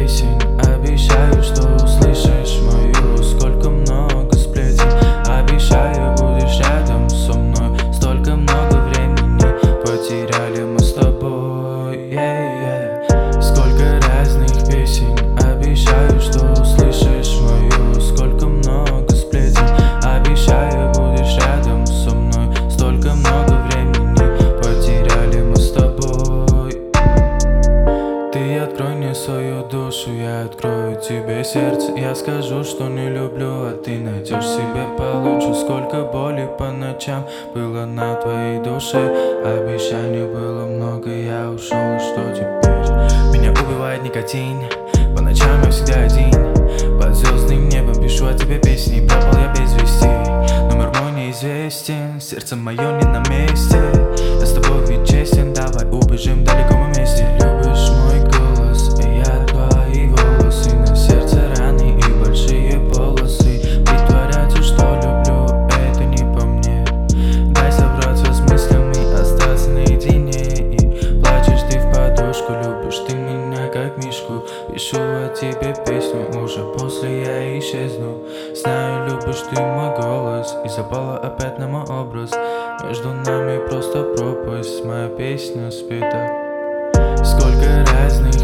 песен, обещаю, что услышишь мою. Сколько много сплетен, обещаю, будешь рядом со мной. Столько много времени потеряли мы с тобой, Сколько разных песен, обещаю, что услышишь мою. Сколько много сплетен, обещаю, будешь рядом со мной. Столько много времени потеряли мы с тобой. Ты открой мне свою душу, я открою тебе сердце. Я скажу, что не люблю, а ты найдешь себе получше. Сколько боли по ночам было на твоей душе. Обещаний было много, я ушел, и что теперь? Меня убивает никотин, по ночам я всегда один. Под звездным небом пишу о тебе песни, пропал я без вести. Номер мой неизвестен, сердце мое не на месте. Я с тобой ведь честен, давай убежим далеко мы вместе. Любишь мой голос, и я твои волосы. На сердце раны и большие полосы. Притворяться, что люблю, это не по мне. Дай собраться с мыслями, остаться наедине. И плачешь ты в подушку, любишь ты меня как мишку. Пишу о тебе песню, уже после я исчезну. Знаю, любишь ты мой голос, и запала опять на мой образ. Между нами просто пропасть, моя песня спета. Сколько разных